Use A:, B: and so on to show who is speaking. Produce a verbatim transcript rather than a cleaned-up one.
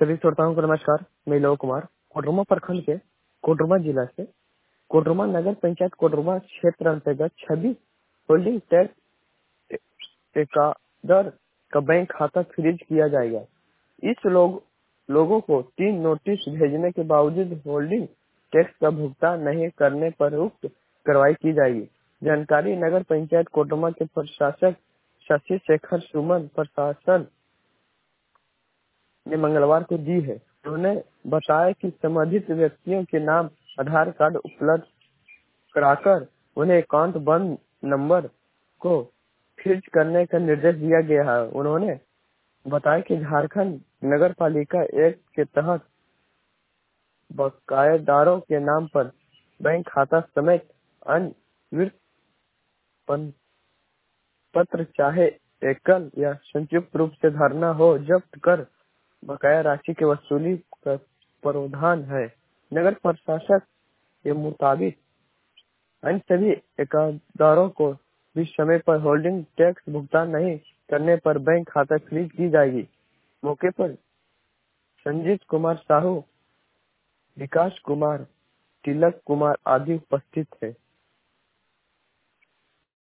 A: सभी श्रोताओं को नमस्कार। मैं लव कुमार कोडरमा प्रखंड के कोडरमा जिला से कोडरमा नगर पंचायत कोडरमा क्षेत्र अंतर्गत छब्बीस होल्डिंग टैक्स एकादर का बैंक खाता फ्रीज किया जाएगा। इस लोग लोगों को तीन नोटिस भेजने के बावजूद होल्डिंग टैक्स का भुगतान नहीं करने पर उक्त कार्रवाई की जाएगी। जानकारी नगर पंचायत कोडरमा के प्रशासक शशि शेखर सुमन प्रशासन ने मंगलवार को दी है। उन्होंने बताया कि संबंधित व्यक्तियों के नाम आधार कार्ड उपलब्ध कराकर उन्हें अकाउंट बंद नंबर को फ्रीज करने का निर्देश दिया गया है। उन्होंने बताया कि झारखंड नगर पालिका एक्ट के तहत बकायेदारों के नाम पर बैंक खाता समेत अन्य वित्त पत्र चाहे एकल या संयुक्त रूप से भरना हो जब्त कर बकाया राशि की वसूली का प्रावधान है। नगर प्रशासक के मुताबिक अन्य सभी एकादारों को भी समय पर होल्डिंग टैक्स भुगतान नहीं करने पर बैंक खाता फ्रीज की जाएगी। मौके पर संजीत कुमार साहू, विकास कुमार, तिलक कुमार आदि उपस्थित थे।